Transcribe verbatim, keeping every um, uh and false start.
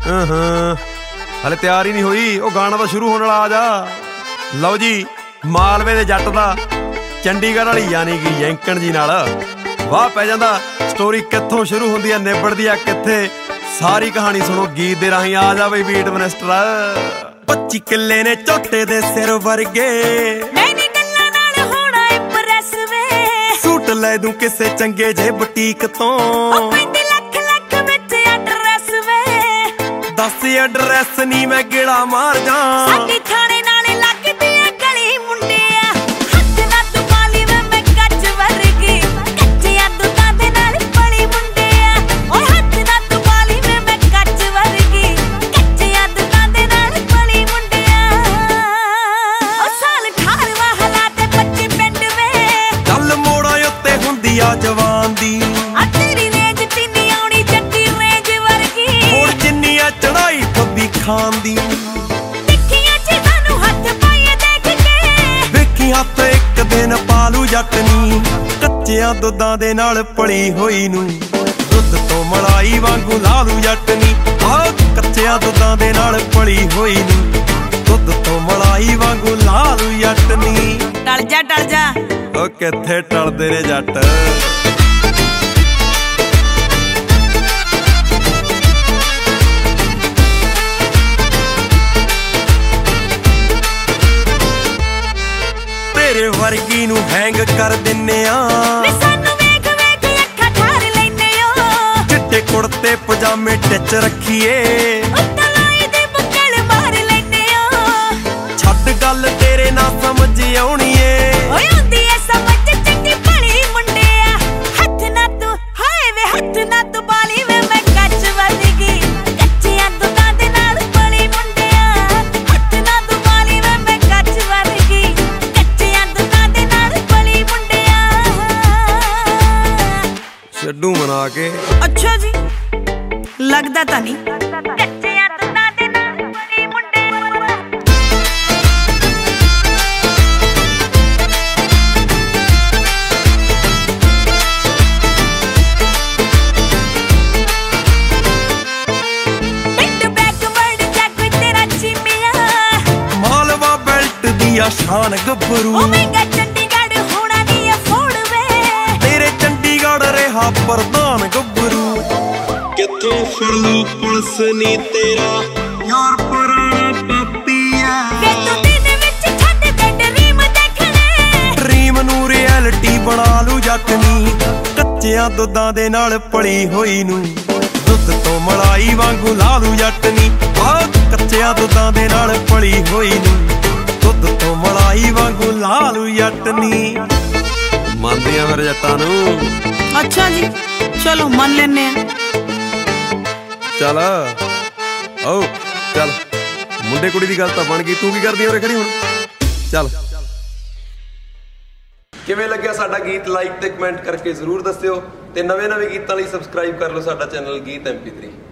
ਹਲੇ ਤਿਆਰ ਹੀ ਨਹੀਂ ਹੋਈ, ਉਹ ਗਾਣਾ ਤਾਂ ਸ਼ੁਰੂ ਹੋਣ ਵਾਲਾ। ਆ ਜਾ। ਲਓ ਜੀ, ਮਾਲਵੇ ਦੇ ਜੱਟ ਦਾ ਚੰਡੀਗੜ੍ਹ ਵਾਲੀ ਯਾਨੀ ਕਿ ਯੈਂਕਣ ਜੀ ਨਾਲ ਵਾਹ ਪੈ ਜਾਂਦਾ। ਸਟੋਰੀ ਕਿੱਥੋਂ ਸ਼ੁਰੂ ਹੁੰਦੀ ਆ, ਨਿਬੜਦੀ ਆ ਕਿੱਥੇ, ਸਾਰੀ ਕਹਾਣੀ ਸੁਣੋ ਗੀਤ ਦੇ ਰਾਹੀਂ। ਆ ਜਾ ਬਈ ਬੀਟ ਮਿਨਿਸਟਰ। ਪੱਚੀ ਕਿੱਲੇ ਨੇ ਝੋਟੇ ਦੇ ਸਿਰ ਵਰਗੇ, ਮੈਨੀ ਗੱਲਾਂ ਨਾਲ ਹੋਣਾ ਇੰਪ੍ਰੈਸ ਵੇ। ਸੂਟ ਲੈ ਦੂੰ ਕਿਸੇ ਚੰਗੇ ਜੇ ਬੁਟੀਕ ਤੋਂ, ਉਹ ਪੈਂਦੀ ਲੱਖ ਲੱਖ ਵਿੱਚ ਐਡਰੈਸ ਵੇ। ਦੱਸ ਐਡਰੈਸ ਨੀ ਮੈਂ ਗੇੜਾ ਮਾਰ ਜਾ। ਸਾਡੀ ਥਾਣੇ ਨਾਲੇ ਲੱਗਦੀ ਆ ਗਲੀ ਮੁੰਡਿਆ, ਹੱਥ ਨਾ ਤੂੰ ਪਾਲੀ ਵੇ ਮੈਂ ਕੱਚ ਵਰਗੀ। ਕੱਚਿਆਂ ਦੁੱਧਾਂ ਦੇ ਨਾਲ ਪਲੀ ਮੁੰਡਿਆ, ਓਏ ਹੱਥ ਨਾ ਤੂੰ ਪਾਲੀ ਵੇ ਮੈਂ ਕੱਚ ਵਰਗੀ। ਕੱਚਿਆਂ ਦੁੱਧਾਂ ਦੇ ਨਾਲ ਪਲੀ ਮੁੰਡਿਆ। ਉਹ ਸਾਲ ਅਠਾਰਵਾਂ ਹਾਲਾਤ ਪੱਚੀ ਪਿੰਡ ਵੇ, ਚੱਲ ਮੋੜਾਂ ਉੱਤੇ ਹੁੰਦੀ ਆ ਜਵਾਨ ਦੀ। ਆ ਤੇਰੀ ਰੇਂਜ ਤਿੰਨੀ ਆਉਣੀ ਜੱਟੀ ਰੇਂਜ ਵਰਗੀ। ਹੋਰ ਜਿੰਨੀ ਆ ਚੜਾਈ ਫੱਬੀ ਖਾਨ ਦੀ, ਦੇਖੀਆਂ ਚੀਜ਼ਾਂ ਨੂੰ ਹੱਥ ਪਾਈਏ ਦੇਖ ਕੇ। ਵੇਖੀ ਹੱਥ ਇੱਕ ਦਿਨ ਪਾਲੂ ਜੱਟ ਨੀ, ਕੱਚਿਆਂ ਦੁੱਧਾਂ ਦੇ ਨਾਲ ਪਲੀ ਹੋਈ ਨੂੰ। ਦੁੱਧ ਤੋਂ ਮਲਾਈ ਵਾਂਗੂ ਲਾਲੂ ਜੱਟ ਨੀ, ਆਹ ਕੱਚਿਆਂ ਦੁੱਧਾਂ ਦੇ ਨਾਲ ਪਲੀ ਹੋਈ ਨੂੰ। ਦੁੱਧ ਤੋਂ ਮਲਾਈ ਵਾਂਗੂ ਲਾਲੂ ਜੱਟ ਨੀ। ਟਲ ਜਾ ਟਲ ਜਾ, ਉਹ ਕਿੱਥੇ ਟਲਦੇ ਨੇ ਜੱਟ। ਤੇਰੇ ਵਰਗੀ ਨੂੰ ਹੈਂਗ ਕਰ ਦਿੰਨੇ ਆ, ਵੇ ਸਾਨੂੰ ਵੇਖ ਵੇਖ ਅੱਖਾਂ ਠਾਰ ਲੈਨੇ ਓ। ਚਿੱਟੇ ਕੁੜਤੇ ਪਜਾਮੇ ਟਿਚ ਰੱਖੀਏ, ਉੱਤਾਂ ਲਾਈ ਦੇ ਬੁੱਕਲ ਮਾਰ ਲੈਨੇ ਓ। ਛੱਡ ਗੱਲ ਤੇਰੇ ਨਾ ਸਮਝ ਆਉਣੀ ਏ। ਓਏ ਹੁੰਦੀ ਐ ਸਮਝ ਚੰਗੀ ਭਲੀ ਮੁੰਡਿਆ, ਹੱਥ ਨਾ ਤੂੰ ਹਾਏ ਵੇ ਹੱਥ ਨਾ ਤੂੰ ਬਾਲੀ ਵੇ ਮੈਂ ਕੱਚ ਵਰਗੀ। ਕੱਚਿਆਂ ਦੁੱਧਾਂ ਦੇ ਨਾਲ ਪਲੀ ਮੁੰਡਿਆ, ਹੱਥ ਨਾ ਤੂੰ ਬਾਲੀ ਵੇ ਮੈਂ ਕੱਚ ਵਰਗੀ। ਕੱਚਿਆਂ ਦੁੱਧਾਂ ਦੇ ਨਾਲ ਪਲੀ ਮੁੰਡਿਆ। ਛੱਡੂ ਮਨਾ ਕੇ। ਅੱਛਾ ਜੀ, ਲੱਗਦਾ ਤਾਂ ਨਹੀਂ। ਕੱਚਿਆਂ ਦੁੱਧਾਂ ਦੇ ਨਾਲ ਪਲੀ ਮੁੰਡਿਆ। ਮਾਲਵਾ ਬੈਲਟ ਦੀ ਆ ਸ਼ਾਨ ਗੱਭਰੂ, ਓ ਮਹਿੰਗਾ ਚੰਡੀਗੜ੍ਹ ਹੋਣਾ ਨਹੀਂ ਅਫੋਰਡ ਵੇ। ਤੇਰੇ ਚੰਡੀਗੜ੍ਹ ਰਿਹਾ ਪ੍ਰਧਾਨ ਗੱਭਰੂ। ਕਿੱਥੋਂ ਫਿਰਲੂ ਪੁਲਿਸ ਨੀ ਤੇਰਾ ਯਾਰ ਪੁਰਾਣਾ ਪਾਪੀ ਆ। ਵੇ ਤੂੰ ਦਿਨ ਵਿੱਚ ਛੱਡ ਦੇ ਡਰੀਮ ਦੇਖਣੇ, ਡਰੀਮ ਨੂੰ ਰਿਐਲਿਟੀ ਬਣਾ ਲੂ ਜੱਟ ਨੀ, ਕੱਚਿਆਂ ਦੁੱਧਾਂ ਦੇ ਨਾਲ ਪਲੀ ਹੋਈ ਨੂੰ। ਦੁੱਧ ਤੋਂ ਮਲਾਈ ਵਾਂਗੂ ਲਾਲੂ ਜੱਟ ਨੀ, ਆਹ ਕੱਚਿਆਂ ਦੁੱਧਾਂ ਦੇ ਨਾਲ ਪਲੀ ਹੋਈ ਨੂੰ। ਦੁੱਧ ਤੋਂ ਮਲਾਈ ਵਾਂਗੂ ਲਾਲੂ ਜੱਟ ਨੀ। ਮੰਨਦੇ ਆ ਮੇਰੇ ਜੱਟਾਂ ਨੂੰ। ਅੱਛਾ ਜੀ, ਚਲੋ ਮੰਨ ਲੈਨੇ ਆ। ਚੱਲ ਆਓ ਚੱਲ, ਮੁੰਡੇ ਕੁੜੀ ਦੀ ਗੱਲ ਤਾਂ ਬਣ ਗਈ, ਤੂੰ ਕੀ ਕਰਦੀ ਉਰੇ ਖੜੀ ਹੁਣ? ਚੱਲ। ਕਿਵੇਂ ਲੱਗਿਆ ਸਾਡਾ ਗੀਤ? ਲਾਈਕ ਤੇ ਕਮੈਂਟ ਕਰਕੇ ਜ਼ਰੂਰ ਦੱਸਿਓ, ਤੇ ਨਵੇਂ ਨਵੇਂ ਗੀਤਾਂ ਲਈ ਸਬਸਕ੍ਰਾਈਬ ਕਰ ਲਓ ਸਾਡਾ ਚੈਨਲ ਗੀਤ ਐਮ ਪੀ ਥ੍ਰੀ।